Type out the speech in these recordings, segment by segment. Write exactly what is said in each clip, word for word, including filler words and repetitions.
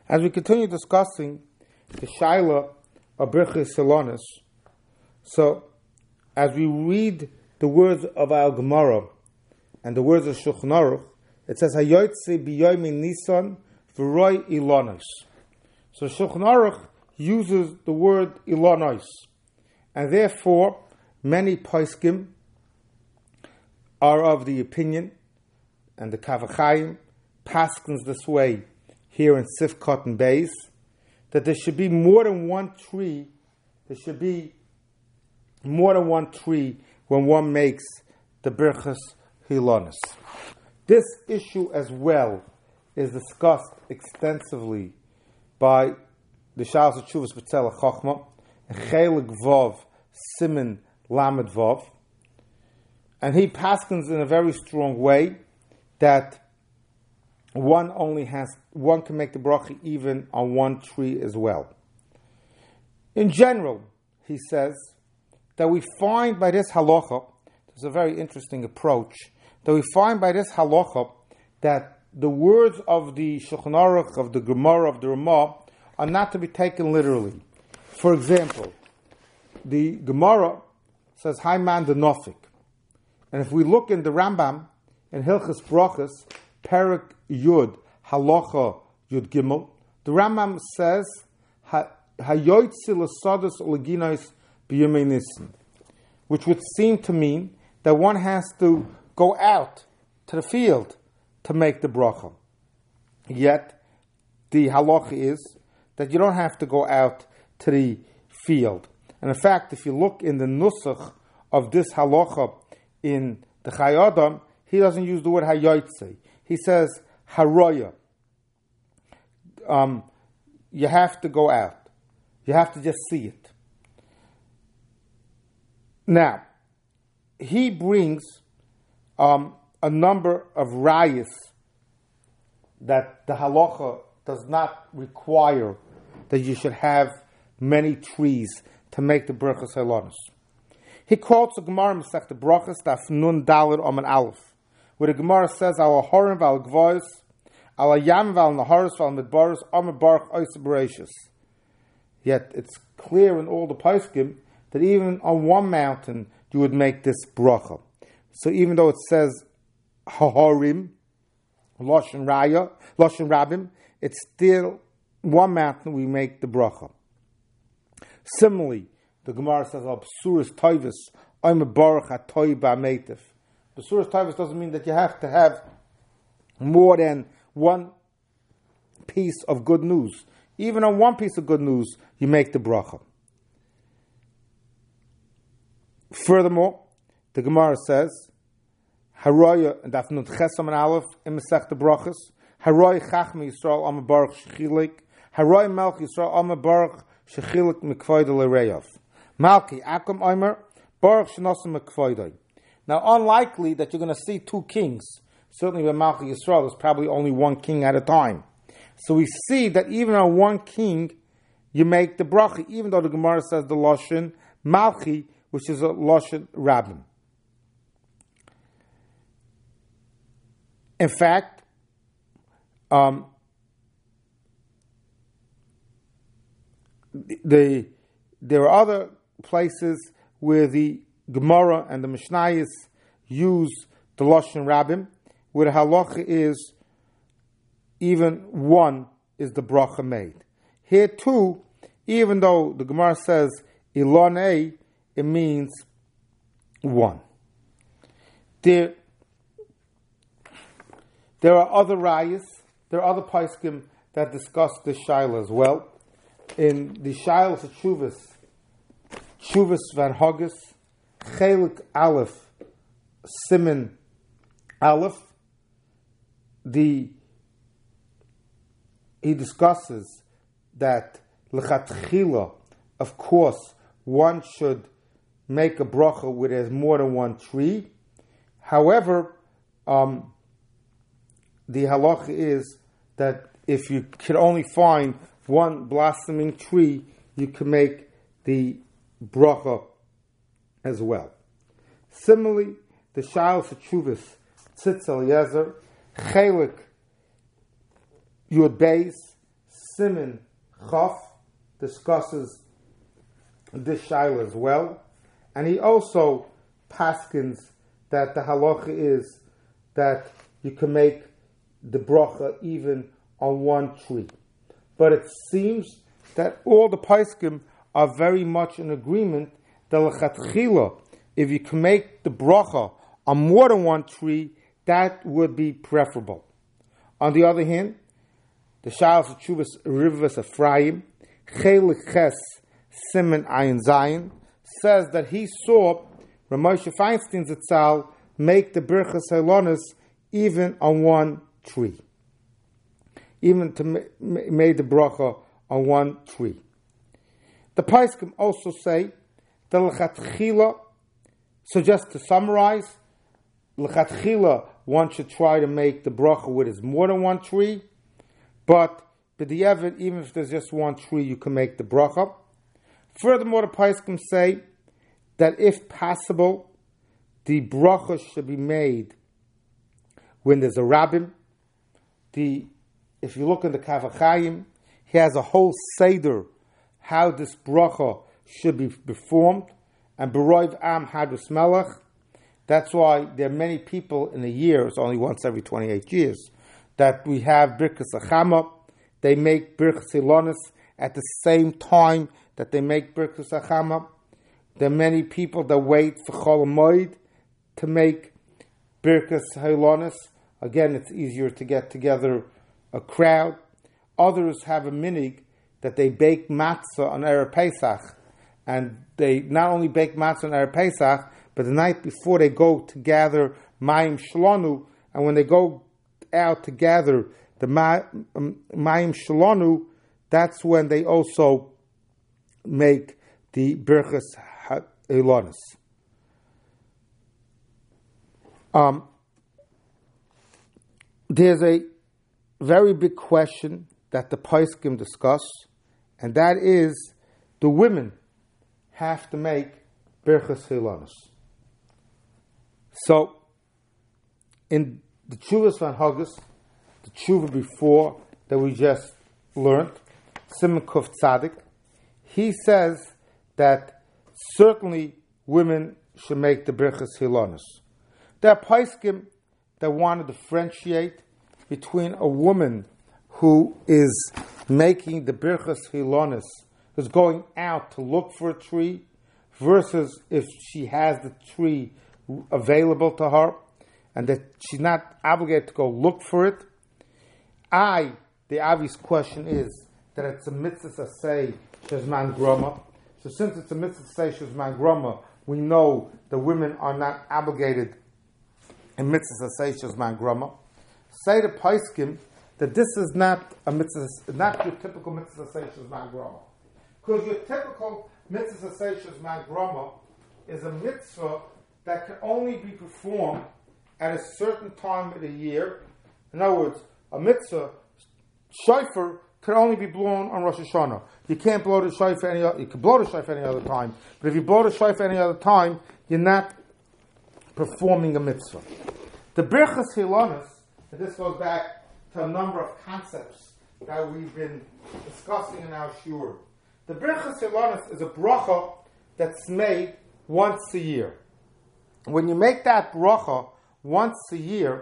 As we continue discussing the Shaila of Birchas Hilonos, so as we read the words of our Gemara and the words of Shulchan Aruch, it says Hayotze biyomi Nisan v'roi Ilonos. So Shulchan Aruch uses the word Ilonos, and therefore many poskim are of the opinion, and the Kavachayim paskins this way here in Sifkot and Beis, that there should be more than one tree, there should be more than one tree when one makes the Birchas Hilonos. This issue as well is discussed extensively by the Shalos Tshuvas B'Tzelach Chochma and Chelik Vov Siman Lamed Vov, and he paskins in a very strong way that one only has one can make the bracha even on one tree as well. In general, he says that we find by this halacha, there's a very interesting approach, that we find by this halacha that the words of the Shulchan Aruch, of the Gemara, of the Ramah, are not to be taken literally. For example, the Gemara says, Haiman de Nofik. And if we look in the Rambam, in Hilchas Brachas, Perak Yud, Halacha Yud Gimel, the Rambam says, Hayoytzi l'sados u'leginois b'yomei Nisan, which would seem to mean that one has to go out to the field to make the bracha. Yet, the halacha is that you don't have to go out to the field. And in fact, if you look in the nusach of this halacha in the Chai Adam, he doesn't use the word hayoytze. He says haroya. Um, you have to go out. You have to just see it. Now, he brings um, a number of rayas that the halacha does not require that you should have many trees to make the Birchas Hilonos. He quotes a Gemara in Masechta Brachas, Daf Nun Daled Omen Aleph, where the Gemara says, "Al Horim Val Gvois, Al Yam Val Naharis Val Midbaros, Omer Baruch Oisa Bereshis." Yet it's clear in all the poskim that even on one mountain you would make this bracha. So even though it says Hahorim, Loshen Raya, Loshen Rabim, it's still one mountain we make the bracha. Similarly, the Gemara says, "B'suras toivus, I'm a baruch hatoy ba'meitiv." B'suras toivus doesn't mean that you have to have more than one piece of good news. Even on one piece of good news, you make the bracha. Furthermore, the Gemara says, "Haroya and Daf Nun Chesam and Aleph in Masechta Brachas, Haroy Chachmi Yisrael Am Baruch Shechilik, Haroy Melch Yisrael Am Baruch Shechilik Mikvoid L'Reyav." Malki Akum Omer Baruch Shenosim Mikvoidai. Now, unlikely that you're going to see two kings. Certainly, with Malki Yisrael, there's probably only one king at a time. So we see that even on one king, you make the bracha, even though the Gemara says the Loshen Malchi, which is a Loshen Rabbin. In fact, um, the there are other places where the Gemara and the Mishnayos use the Loshen Rabbim, where the halacha is even one is the bracha made. Here too, even though the Gemara says Ilonei, it means one. There, there are other rayas, there are other poskim that discuss this shaila as well. In the Shalos of Tshuvas, Tshuvas Van Hogus, Chelik Aleph, Siman Aleph, the he discusses that lechatchila, of course, one should make a bracha where there's more than one tree. However, um, the halacha is that if you can only find one blossoming tree, you can make the bracha as well. Similarly, the Shalos of Tshuvas, Tzitz Eliezer, Chelik Yud Beis, Siman Chaf discusses this shaila as well, and he also paskins that the halacha is that you can make the bracha even on one tree. But it seems that all the paiskim are very much in agreement that l'chatchila, if you can make the bracha on more than one tree, that would be preferable. On the other hand, the Shalos of Chuvas Rivas Ephraim, Chelik Ches Siman Ayin Zayin, says that he saw Ramoshe Feinstein Zatzal make the Birchas Halonis even on one tree. Even to ma- made the bracha on one tree. The Paiskim also say that l'chatchila, so just to summarize, l'chatchila, one should try to make the bracha with is more than one tree, but b'di'evet, even if there's just one tree, you can make the bracha. Furthermore, the Paiskim say that if possible, the bracha should be made when there's a rabbim. The If you look in the Kaf HaChaim, he has a whole seder how this bracha should be performed, and Beroiv Am Hadrus Melech. That's why there are many people in a year, it's only once every twenty-eight years, that we have Birkas Achama. They make Birkas Hilonis at the same time that they make Birkas Achama. There are many people that wait for Chol Hamoed to make Birkas Hilonis. Again, it's easier to get together a crowd. Others have a minig that they bake matzah on Erev Pesach, and they not only bake matzah on Erev Pesach, but the night before they go to gather Mayim Shalonu, and when they go out to gather the Mayim Shalonu, that's when they also make the Birchas Hilonis. Um, there's a very big question that the Paiskim discuss, and that is, do women have to make Birchas Hilonis? So, in the Chuvas Van Haggis, the Chuva before that we just learned, Siman Kuf Tzadik, he says that certainly women should make the Birchas Hilonis. There are Paiskim that want to differentiate between a woman who is making the Birchas Hilonis, who's going out to look for a tree, versus if she has the tree available to her, and that she's not obligated to go look for it. I, the obvious question is that it's a mitzvah say shezman groma. So since it's a mitzvah say shezman groma, we know the women are not obligated in mitzvah say shezman groma. Say to Paiskim that this is not a mitzvah, not your typical mitzvah say shezman groma, because your typical mitzvah say shezman groma is a mitzvah that can only be performed at a certain time of the year. In other words, a mitzvah shofar can only be blown on Rosh Hashanah. You can't blow the shofar any other. You can blow the shofar any other time, but if you blow the shofar any other time, you're not performing a mitzvah. The Birchas Hilonis, and this goes back to a number of concepts that we've been discussing in our shiur. The Birchas Hilonis is a bracha that's made once a year. When you make that bracha once a year,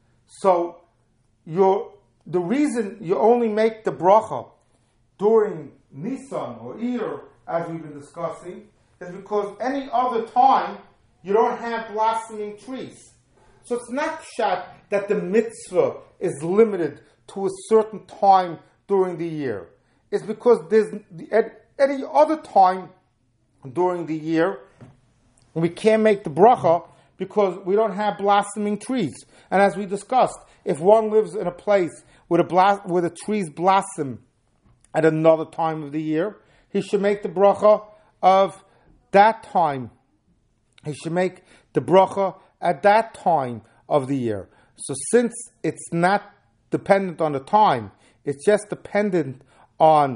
so you're, the reason you only make the bracha during Nisan or Iyar, as we've been discussing, is because any other time you don't have blossoming trees. So it's not shot that the mitzvah is limited to a certain time during the year. It's because there's at any other time during the year we can't make the bracha because we don't have blossoming trees. And as we discussed, if one lives in a place where the, blos- where the trees blossom at another time of the year, he should make the bracha of that time. He should make the bracha at that time of the year. So since it's not dependent on the time, it's just dependent on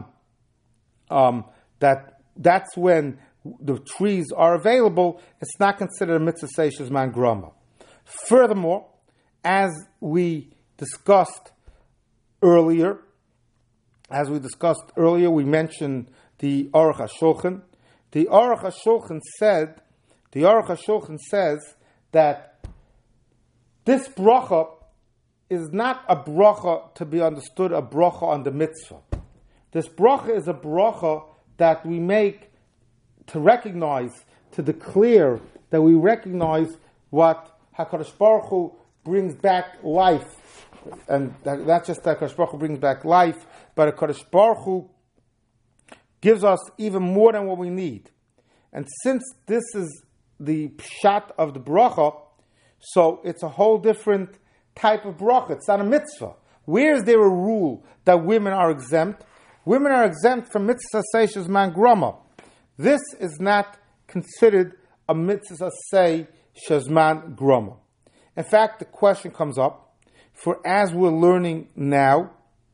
um, that that's when the trees are available, it's not considered a mitzvah seishes man grama. Furthermore, as we discussed earlier, as we discussed earlier, we mentioned the Aruch HaShulchan. The Aruch HaShulchan said, the Aruch HaShulchan says that this bracha is not a bracha to be understood, a bracha on the mitzvah. This bracha is a bracha that we make to recognize, to declare that we recognize what HaKadosh Baruch Hu brings back life. And that, not just that HaKadosh Baruch Hu brings back life, but HaKadosh Baruch Hu gives us even more than what we need. And since this is the pshat of the bracha, so it's a whole different type of bracha. It's not a mitzvah. Where is there a rule that women are exempt? Women are exempt from mitzvah say shezman grama. This is not considered a mitzvah say shezman grama. In fact, the question comes up, for as we're learning now,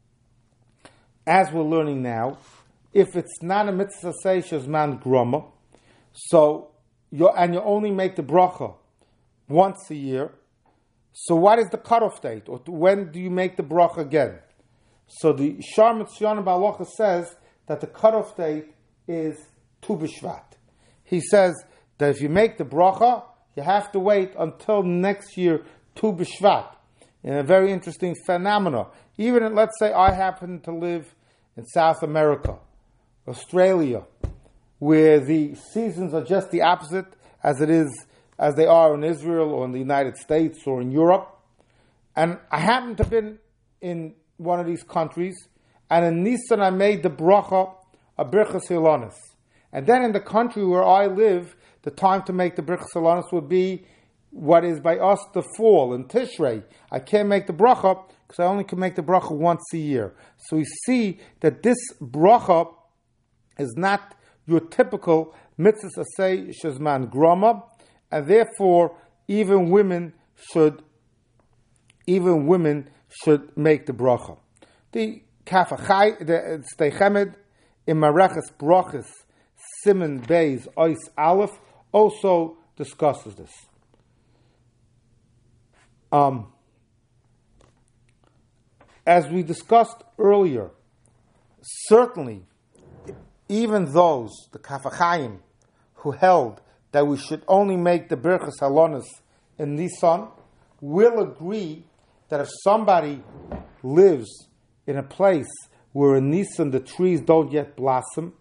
as we're learning now, if it's not a mitzvah say shezman grama, so you and you only make the bracha once a year, so what is the cutoff date, or when do you make the bracha again? So the Shar Mitzvah Ba'alocha says that the cutoff date is Tu B'Shvat. He says that if you make the bracha, you have to wait until next year Tu B'Shvat. In a very interesting phenomena. Even in, let's say I happen to live in South America, Australia, where the seasons are just the opposite as it is, as they are in Israel or in the United States or in Europe. And I happen to have been in one of these countries, and in Nisan I made the bracha, a Birchas Hilanis. And then in the country where I live, the time to make the Birchas Hilanis would be what is by us the fall, in Tishrei. I can't make the bracha because I only can make the bracha once a year. So we see that this bracha is not your typical mitzvah asay shezman grama, and therefore even women should even women should make the bracha. The Kafachai, the Steichemed in Mareches Brachas Simon Beis Ois Aleph also discusses this. Um, as we discussed earlier, certainly even those, the Kafachayim, who held that we should only make the Birchas Halonis in Nisan, will agree that if somebody lives in a place where in Nisan the trees don't yet blossom,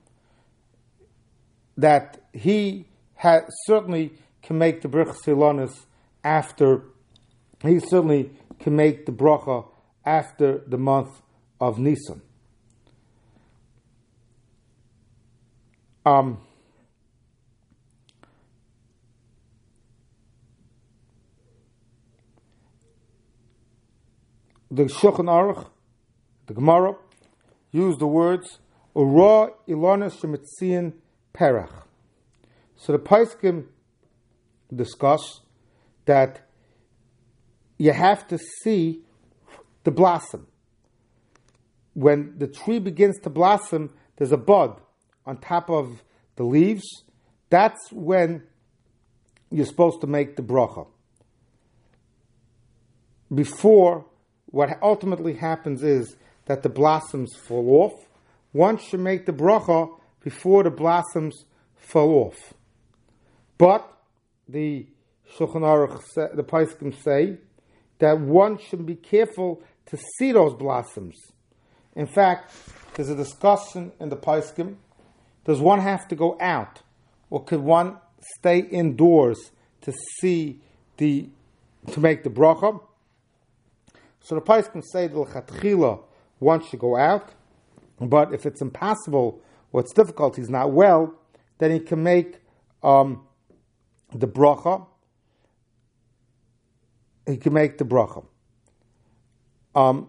that he ha- certainly can make the Birchas Halonis after, he certainly can make the bracha after the month of Nisan. Um, the Shulchan Aruch, the Gemara, use the words Ura Ilana Shemitzian Perach. So the Paiskim discuss that you have to see the blossom. When the tree begins to blossom, there's a bud on top of the leaves. That's when you're supposed to make the bracha. Before, what ultimately happens is that the blossoms fall off. One should make the bracha before the blossoms fall off. But the Shulchan Aruch, the Paiskim say that one should be careful to see those blossoms. In fact, there's a discussion in the Paiskim. Does one have to go out, or could one stay indoors to see the to make the bracha? So the Paiskim say that l'chatchila one should go out, but if it's impossible or it's difficult, he's not well, then he can make um, the bracha. He can make the bracha. Um,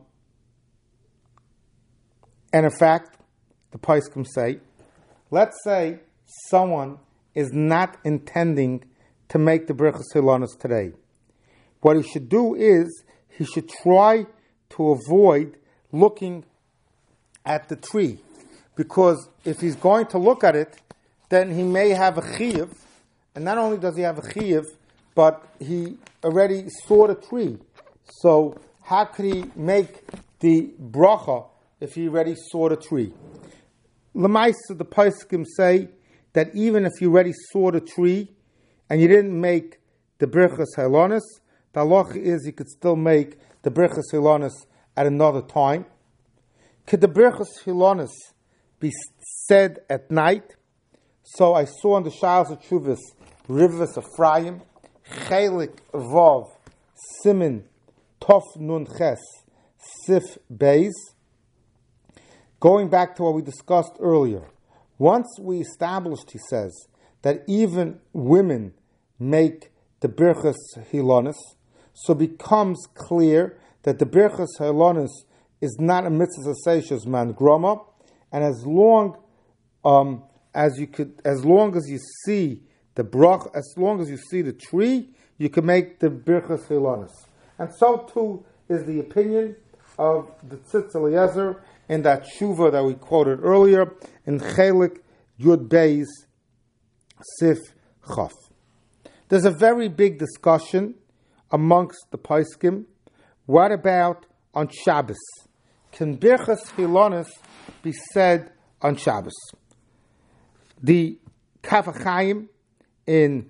and in fact, the Paiskim say, let's say someone is not intending to make the Birchas Hilanos today. What he should do is, he should try to avoid looking at the tree. Because if he's going to look at it, then he may have a chiyuv. And not only does he have a chiyuv, but he already saw the tree. So how could he make the bracha if you already saw the tree. Lemaisa, the Poskim say that even if you already saw the tree and you didn't make the Birchas Halonis, the halacha is you could still make the Birchas Halonis at another time. Could the Birchas Halonis be said at night? So I saw in the Shals of Chuvas, Rivas Ephraim, Chelik Vav, Simin, Tov Nun Ches, Sif Beis. Going back to what we discussed earlier, once we established, he says, that even women make the Birchas Hilonis, so becomes clear that the Birchas Hilonis is not a mitzvah seishas man groma, and as long um, as you could, as long as you see the brach, as long as you see the tree, you can make the Birchas Hilonis. And so too is the opinion of the Tzitz Eliezer in that tshuva that we quoted earlier in Chelik Yud Beis Sif Chaf. There's a very big discussion amongst the Poskim. What about on Shabbos? Can Birchas Hilonis be said on Shabbos? The Kaf HaChaim in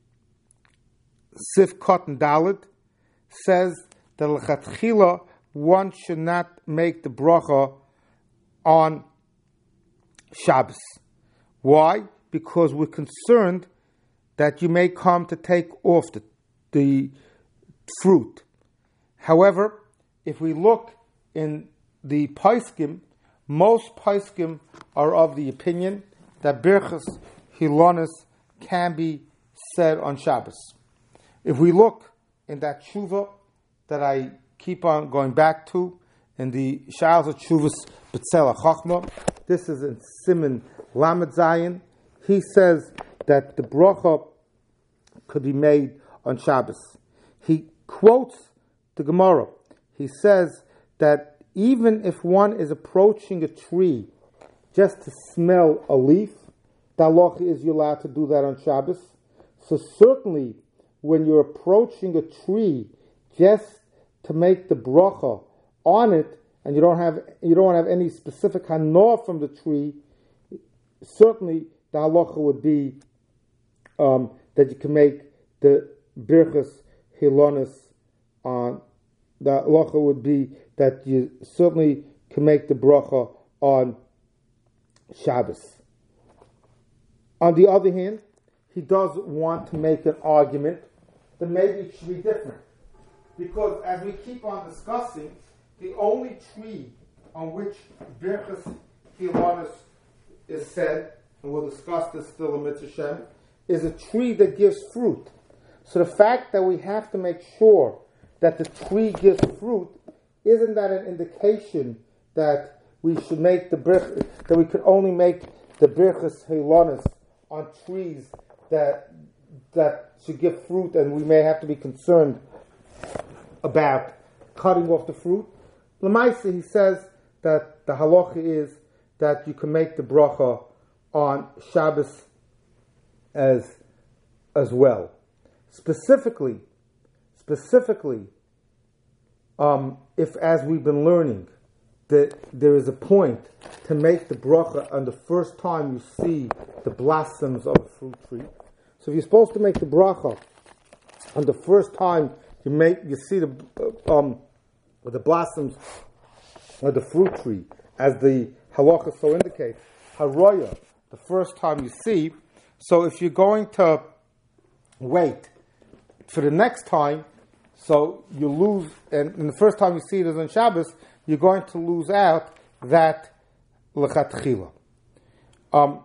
Sif Cotton Dalet says that l'chatchila one should not make the bracha on Shabbos. Why? Because we're concerned that you may come to take off the, the fruit. However, if we look in the Poskim, most Poskim are of the opinion that Birchas Hilonis can be said on Shabbos. If we look in that tshuva that I keep on going back to, in the Sha'als of Tshuvas B'Tzel HaChachma, this is in Siman Lamed Zayin, he says that the bracha could be made on Shabbos. He quotes the Gemara. He says that even if one is approaching a tree just to smell a leaf, the halacha is you're allowed to do that on Shabbos. So certainly when you're approaching a tree just to make the bracha on it, and you don't have you don't have any specific hanor from the tree, certainly the halacha would be um, that you can make the birchas hilonis on. The halacha would be that you certainly can make the bracha on Shabbos. On the other hand, he does want to make an argument that maybe it should be different. Because as we keep on discussing, the only tree on which Birchas Hilonis is said, and we'll discuss this still in Mitzvah Shem, is a tree that gives fruit. So the fact that we have to make sure that the tree gives fruit, isn't that an indication that we should make the birch, that we could only make the Birchas Hilonis on trees that that should give fruit, and we may have to be concerned about cutting off the fruit? L'maisa, he says that the halacha is that you can make the bracha on Shabbos as as well. Specifically, specifically, um, if as we've been learning, that there is a point to make the bracha on the first time you see the blossoms of a fruit tree. So if you're supposed to make the bracha on the first time you make, you see the um, the blossoms of the fruit tree, as the halacha so indicates, haroya, the first time you see. So if you're going to wait for the next time, so you lose, and, and the first time you see it is on Shabbos, you're going to lose out that lechatchila. Um,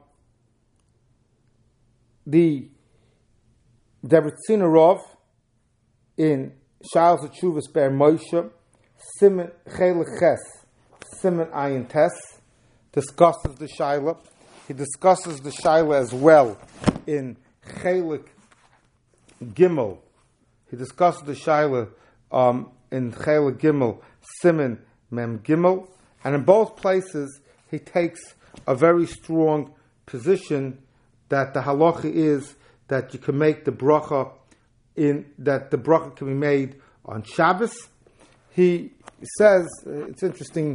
the Debritzina Rav in Sha'als of Tshuvas Ber Moshe, Siman Chelik Ches, Siman Ayin Tes, discusses the Shaila. He discusses the Shaila as well in Chelik Gimel. He discusses the Shaila um, in Chelik Gimel, Siman Mem Gimel, and in both places he takes a very strong position that the halacha is that you can make the bracha in that the bracha can be made on Shabbos. He says, uh, it's interesting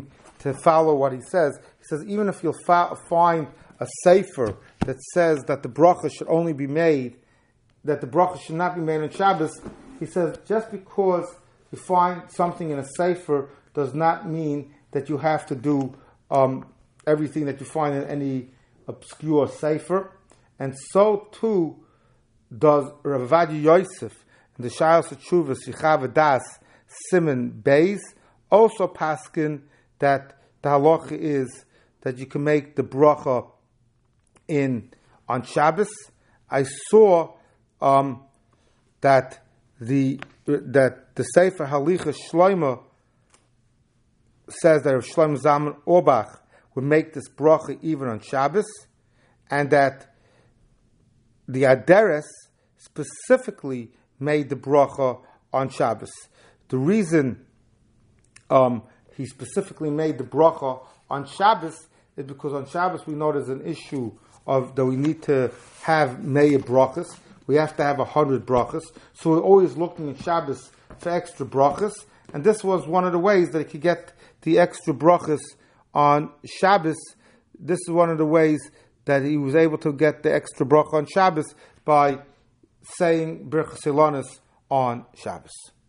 to follow what he says. He says, even if you'll fa- find a sefer that says that the bracha should only be made, that the bracha should not be made on Shabbos, he says, just because you find something in a sefer does not mean that you have to do um, everything that you find in any obscure sefer. And so too does Rav Ovadia Yosef in the Shayos HaTshuvah Sicha Das Siman Beis also paskin that the halacha is that you can make the bracha in on Shabbos. I saw um, that the that the Sefer Halicha Shlomo says that Rav Shlomo Zalman Auerbach would make this bracha even on Shabbos, and that the Aderes specifically made the bracha on Shabbos. The reason um, he specifically made the bracha on Shabbos is because on Shabbos we know there's an issue of that we need to have meir brachas. We have to have a hundred brachas. So we're always looking at Shabbos for extra brachas, and this was one of the ways that he could get the extra brachas on Shabbos. This is one of the ways that he was able to get the extra bracha on Shabbos by saying Birchas Ilonos on Shabbos.